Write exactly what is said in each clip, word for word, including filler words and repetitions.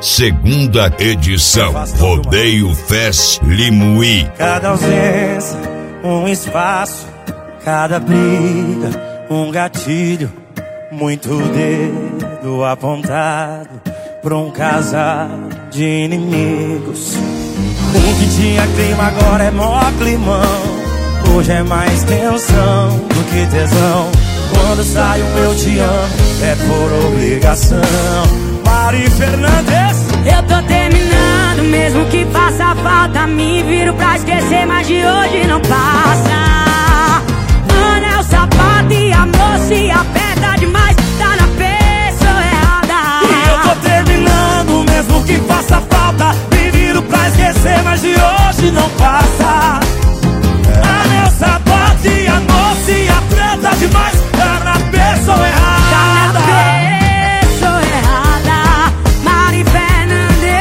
segunda edição, Rodeio Fest Limuí. Cada ausência, um espaço, cada briga, um gatilho, muito dedo apontado pra um casal de inimigos. O que tinha clima agora é mó climão. Hoje é mais tensão do que tesão. Quando sai um eu te amo, é por obrigação. Mari Fernandes. Eu tô terminando, mesmo que faça falta. Me viro pra esquecer, mas de hoje não passa. Anel, sapato e amor se aperta demais, tá na pessoa errada. E eu tô terminando, mesmo que faça falta. Me viro pra esquecer, mas de hoje não passa. Anel, sapato e amor se aperta demais, tá na pessoa errada. Tá na pessoa errada. Mari Fernandes.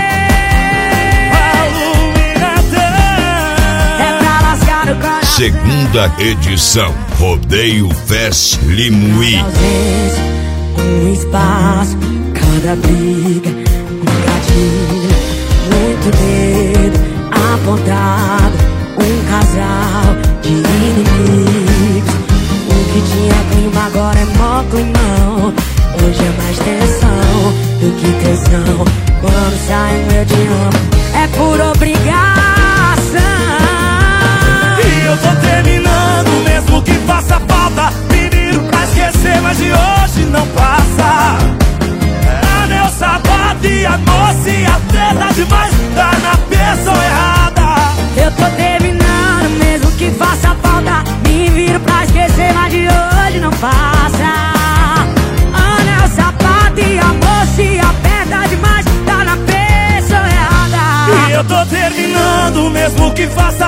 É pra lascar o coração. Segunda edição, Rodeio Fest Limuí. Cada ausência, um espaço, cada briga, um gatilho, muito dedo apontado, um casal de inimigos. O que tinha clima agora é mó climão. Hoje é mais tensão do que tesão. Quando sai um eu te amo, é por obrigação. E eu tô terminando, mesmo que faça falta. Me viro pra esquecer, mas de hoje não passa. Anel, sapato e amor se aperta demais, tá na pessoa errada. Eu tô terminando, mesmo que faça falta. Me viro pra esquecer, mas de hoje não passa. Anel, sapato e amor se aperta demais, tá na pessoa errada. E eu tô terminando, mesmo que faça